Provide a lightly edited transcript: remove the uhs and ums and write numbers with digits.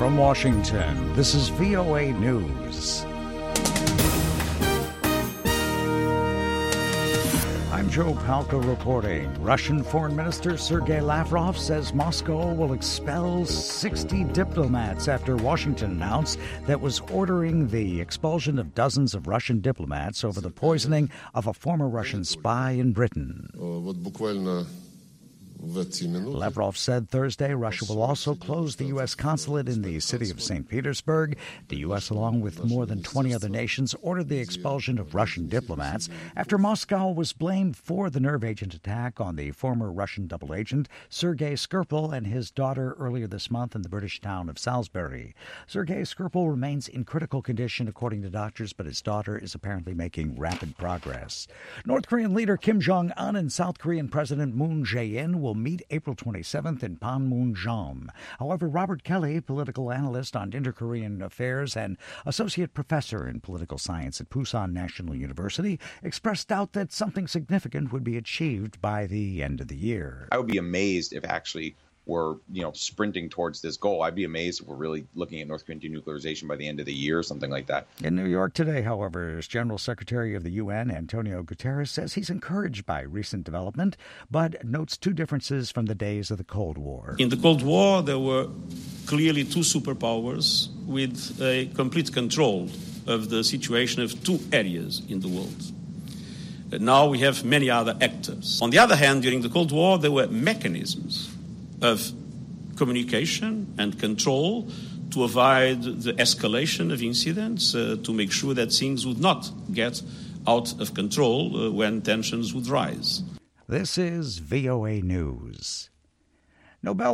From Washington, this is VOA News. I'm Joe Palca reporting. Russian Foreign Minister Sergei Lavrov says Moscow will expel 60 diplomats after Washington announced that was ordering the expulsion of dozens of Russian diplomats over the poisoning of a former Russian spy in Britain. Lavrov said Thursday Russia will also close the U.S. consulate in the city of St. Petersburg. The U.S., along with more than 20 other nations, ordered the expulsion of Russian diplomats after Moscow was blamed for the nerve agent attack on the former Russian double agent Sergei Skripal and his daughter earlier this month in the British town of Salisbury. Sergei Skripal remains in critical condition, according to doctors, but his daughter is apparently making rapid progress. North Korean leader Kim Jong-un and South Korean President Moon Jae-in will meet April 27th in Panmunjom. However, Robert Kelly, political analyst on inter-Korean affairs and associate professor in political science at Pusan National University, expressed doubt that something significant would be achieved by the end of the year. I would be amazed if actually we're, sprinting towards this goal. I'd be amazed if we're really looking at North Korean denuclearization by the end of the year or something like that. In New York today, however, General Secretary of the UN, Antonio Guterres, says he's encouraged by recent development, but notes two differences from the days of the Cold War. In the Cold War, there were clearly two superpowers with a complete control of the situation of two areas in the world. Now we have many other actors. On the other hand, during the Cold War, there were mechanisms of communication and control to avoid the escalation of incidents, to make sure that things would not get out of control when tensions would rise. This is VOA News. Nobel